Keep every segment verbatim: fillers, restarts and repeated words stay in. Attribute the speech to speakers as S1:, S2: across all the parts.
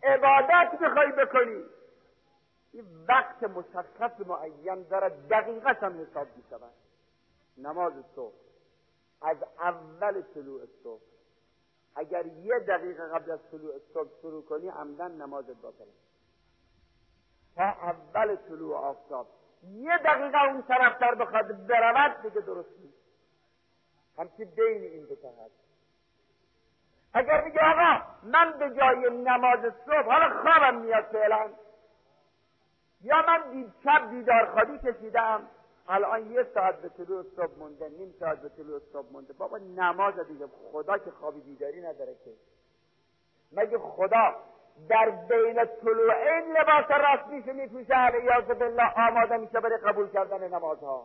S1: عبادت بخوای بکنی این وقت مشخص معین داره، دقیقاً هم حساب می‌شود. نماز صبح از اول طلوع صبح اگر یه دقیقه قبل از طلوع صبح شروع کنی عمدن نمازت باطله. تا اول طلوع آفتاب یه دقیقه اون طرفتر بخواد برود دیگه درست نیست. همچی بین این دو تا هست. اگر میگه آقا من به جای نماز صبح حالا خوابم میاد فعلا، یا من دید شب بیدارخوابی کشیدم الان یه ساعت به طلوع صبح مونده، نیم ساعت به طلوع صبح مونده، بابا نماز دیگه. خدا که خوابی بیداری نداره که. مگه خدا در بین طلوعین لباس رسمیشو میپوشه علیاذ بالله آماده میشه برای قبول کردن نمازها؟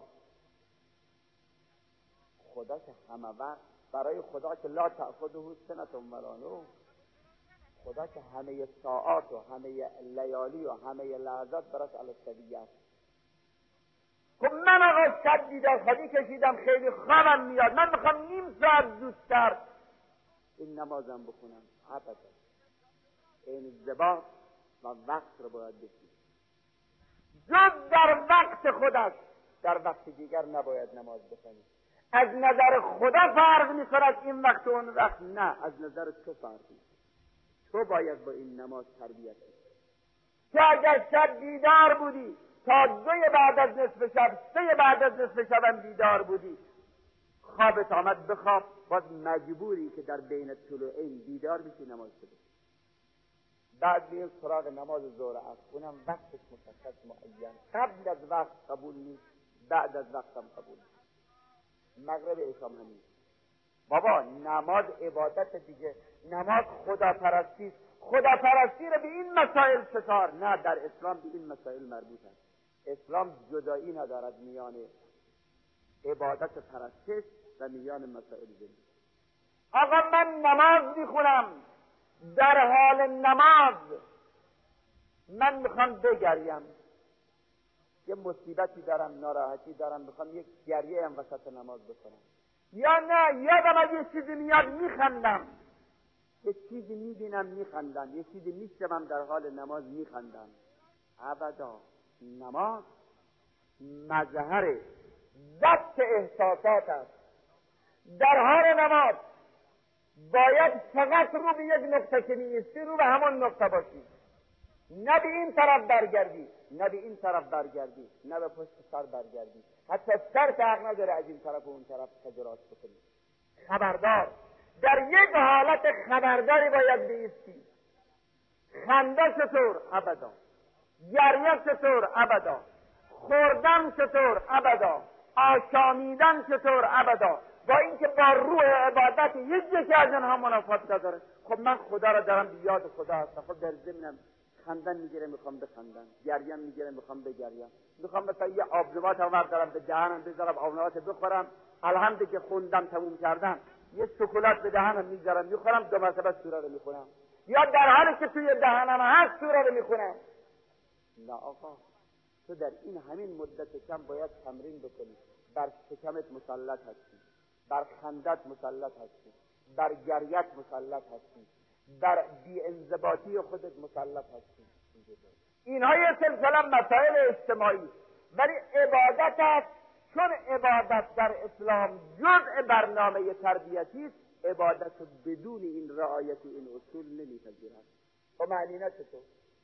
S1: خدا که همه وقت، برای خدا که لا تأخذه سنة ولا نوم، خدا که همه ساعات و همه لیالی و همه لحظات براش الاسطویه است. خب من آقا شب بیدارخوابی کشیدم، خیلی خوابم میاد، من میخوام نیم ساعت زودتر این نمازم بخونم. ابدا، این زبان و وقت رو باید بشید. جز در وقت خودش در وقت دیگر نباید نماز بخونی. از نظر خدا فرق میکند این وقت و اون وقت، نه، از نظر تو فرق میکند. تو باید با این نماز تربیت کنی که اگر شب بیدار بودی تا دوی بعد از نصف شب، سه بعد از نصف شب هم بیدار بودی، خوابت آمد بخواب، باز مجبوری که در بین طلوعین بیدار بشی نماز بخونی. بعد میریم سراغ نماز ظهر عصر، اونم وقتش مشخص معین، قبل از وقت قبول نیست، بعد از وقت هم قبول نیست. مغرب عشا همین. بابا نماز عبادت دیگه، نماز خدا پرستی. خدا پرستی رو به این مسائل چطور؟ نه، در اسلام به این مسائل مربوط است. اسلام جدایی ندارد میان عبادت پرستش و میان مسائل زندگی. آقا من نماز میخونم، در حال نماز من میخوام بگریم، یه مصیبتی دارم، ناراحتی دارم، میخوام یک گریه هم وسط نماز بکنم، یا نه یادم از یه چیزی میاد میخندم، یه چیزی میبینم میخندم، یه چیزی میشنوم در حال نماز میخندم. ابدا، نماز مظهر ضبط احساسات است. در حال نماز باید فقط رو به یک نقطه که نیستی رو به همون نقطه باشی، نه به این طرف برگردی، نه به این طرف برگردی، نه به پشت سر برگردی، حتی سر حق نداره از این طرف و اون طرف تجراش بکنی. خبردار، در یک حالت خبرداری باید بیستی. خنده چطور؟ ابدا. گریه چطور؟ ابدا. خوردن چطور؟ ابدا. آشامیدن چطور؟ ابدا. با اینکه با روح عبادت هیچ یکی از اینها منافات نداره. خب من خدا را دارم، بیاد خدا هستم، خب در ضمنم خندن میگیره میخوام بخندم، گریم میگیره میخوام بگریم، میخوام مثلا یه آبنبات هم دارم به دهنم بذارم آبنبات بخورم، الحمد که خوندم تموم کردم، یه شکلات به دهنم میذارم میخورم، دو مرتبه سوره رو میخونم، یا در حالی که توی دهنم هست سوره رو میخونم. نه آقا، تو در این همین مدت کم باید تمرین بکنی. بر شکمت مسلط هستی، بر خندت مسلط هستی، بر گریت مسلط هستی، بر بی‌انضباطی خودت مسلط هستی. اینها یه سلسله مسائل اجتماعی، ولی عبادت است. چون عبادت در اسلام جزء برنامه تربیتی است، عبادت بدون این رعایت این اصول نمیپذیرد. خب معنی نه چطور؟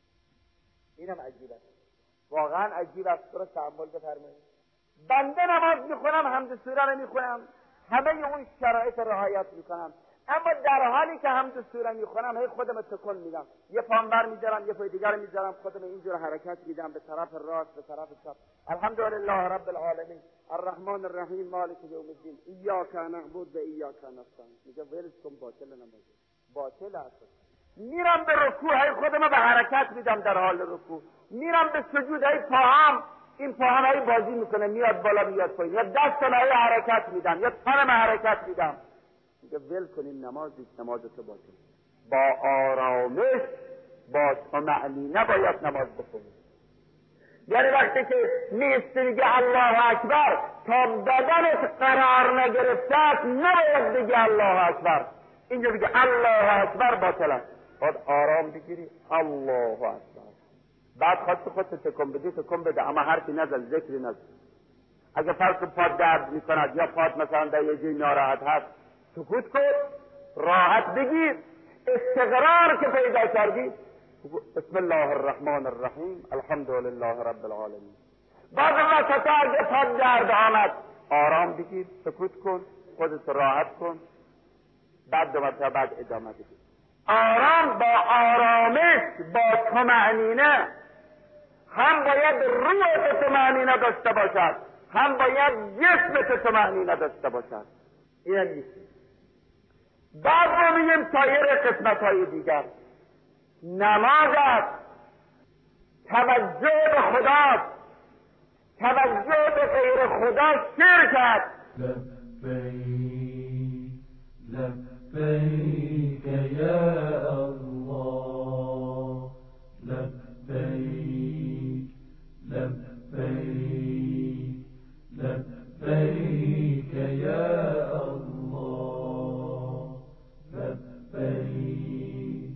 S1: اینم عجیب است، واقعا عجیب است. رو تأمل بفرمایید. بنده نماز میخونم، حمد سوره رو میخونم، همه اون شرایط رعایت میکنم، اما در حالی که حمد سوره میخونم هی خودم تکون میدم، یه پام بر میذارم یه پای دیگر میذارم، خودم اینجور حرکت میدم به طرف راست به طرف چپ. الحمدلله رب العالمین الرحمن الرحیم مالک یوم الدین ایاک نعبد و ایاک نستعین. میگه ولش کن، باطل نماز، باطل است. میرم به رکوع، هی خودم به حرکت میدم در حال رکوع، میرم به سجود، هی پاهم این پاهم هی بازی میکنه، میاد بالا میاد پایین، یا دستم هی حرکت میدم یا تنم حرکت میدم. میگه ول کنین نماز، نماز تو باطل. با آرامش با طمأنینه باید نماز بخونی. یعنی وقتی که نیستی میگه الله اکبر تا بدنت قرار نگرفته است نباید بگی الله اکبر. اینجا بگه الله اکبر باطل است. بعد آرام بگیری الله اکبر. بعد خواست خودت تکون بدی تکون بده، اما حرفی نزن، ذکری نزن. اگه فرض پات درد میکند یا پات مثلا در یه جای ناراحت هست، سکوت کن، راحت بگیر. استقرار که پیدا کردی بسم الله الرحمن الرحیم الحمد لله رب العالمین. بعد وسط اگه پات درد آمد آرام بگیر، سکوت کن، خودت راحت کن، بعد دو مرتبه بعد ادامه بگیر. آرام با آرامش با طمأنینه، هم باید روح طمأنینه داشته باشد، هم باید جسم طمأنینه داشته باشد. این نیست. بعد رو میگیم سایر قسمت های دیگر. نماز است، توجه به خداست، توجه به غیر خدا شرک است.
S2: لبیک لبیک یا الله، لبیک لبیک لبیک یا الله، لبیک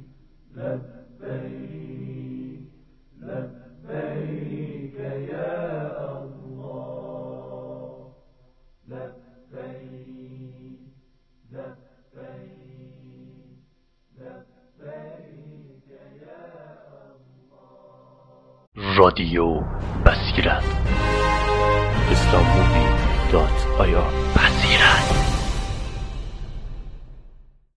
S2: لبیک لبیک یا الله، لبیک لبیک لبیک یا الله.
S3: رادیو بصیرت اسلامی دات آیا بصیرت